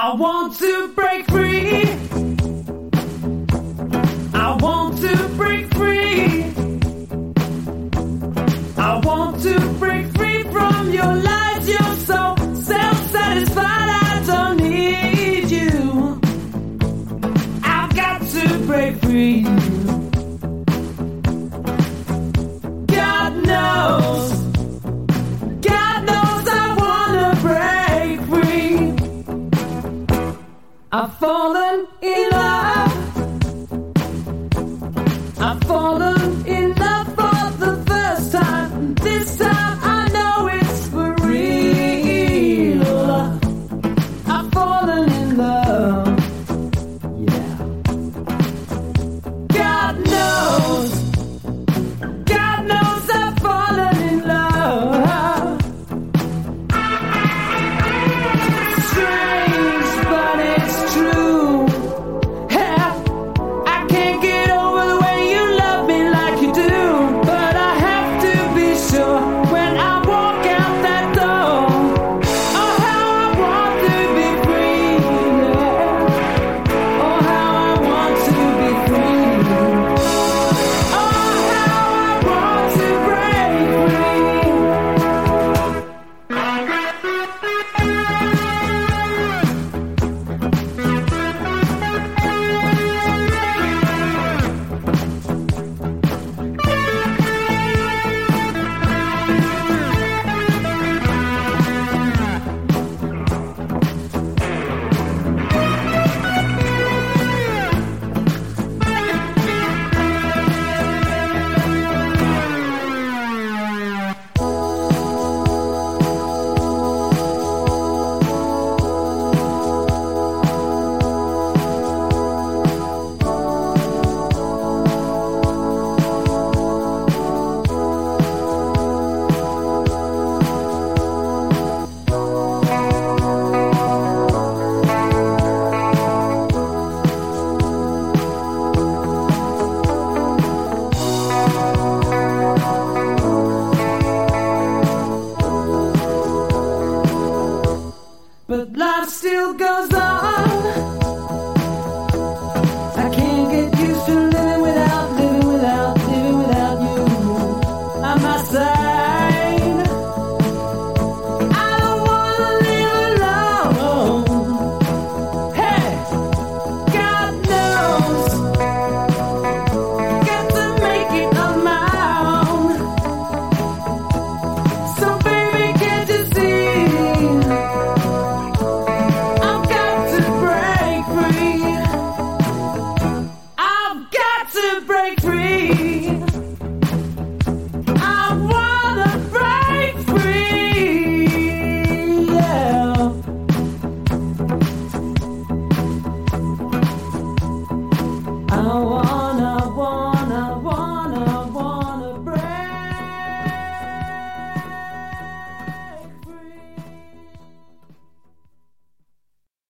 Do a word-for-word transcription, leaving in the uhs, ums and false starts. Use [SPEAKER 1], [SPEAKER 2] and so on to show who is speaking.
[SPEAKER 1] I want to break free. I want to break free. I want to break free from your lies. You're so self-satisfied. I don't need you. I've got to break free. God knows. God knows I wanna break free. I've fallen in love. I've fallen in love for the first time. This time I know it's for real. I've fallen in love. Yeah. God knows. God knows I've fallen in love. Strange, but it's true. Yeah, I can't get over the way you love me like you do. But I have to be sure when I walk out that door. Oh, how I want to be free. Yeah. Oh, how I want to be free. Oh, how I want to break free. But life still goes